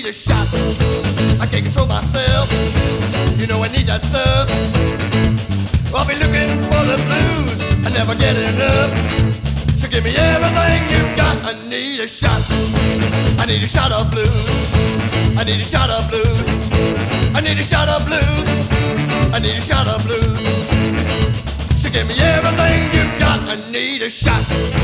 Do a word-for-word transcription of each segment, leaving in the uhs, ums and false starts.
need a shot. I can't control myself, you know I need that stuff. I'll be looking for the blues, I never get enough. So give me everything you've got, I need a shot. I need a shot of blues, I need a shot of blues, I need a shot of blues, I need a shot of blues. So give me everything you've got, I need a shot.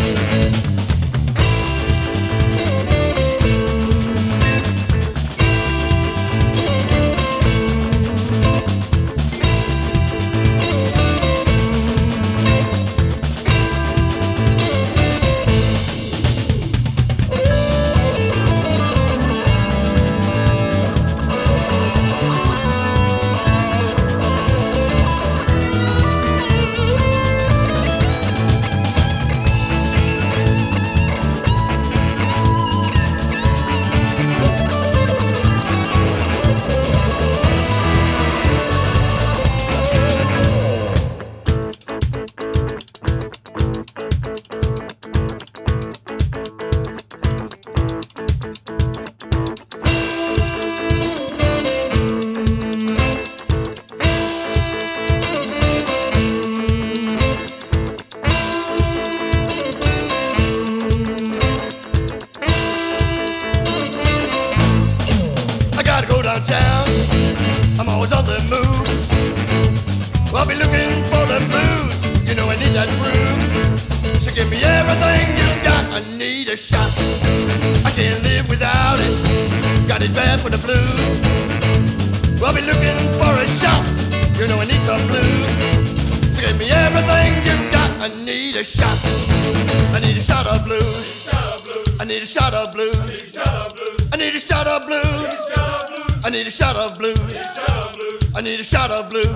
Downtown, I'm always on the move. I'll be looking for the blues, you know I need that groove. So give me everything you've got, I need a shot. I can't live without it, got it bad for the blues. I'll be looking for a shot, you know I need some blues. So give me everything you've got, I need a shot. I need a shot of blues, I need a shot of blues, I need a shot of blues, I need a shot of blues, I need a shot of blues,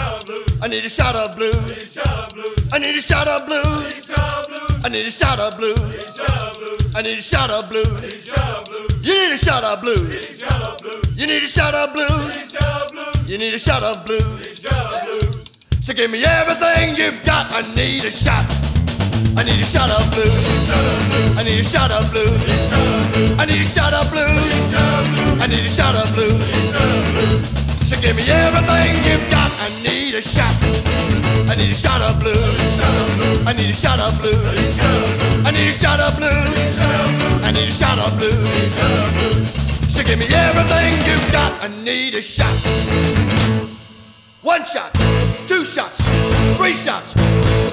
I need a shot of blues, I need a shot of blues, I need a shot of blues, I need a shot of blues, you need a shot of blues, you need a shot of blues, you need a shot of blues. So give me everything you've got, I need a shot. I need a shot of blues, I need a shot of blues, I need a shot of blues, I need a shot of blues. So give me everything you've got, I need a shot. I need a shot of blues, I need a shot of blues, I need a shot of blues, I need a shot of blues. So give me everything you've got, I need a shot. One shot, two shots, three shots,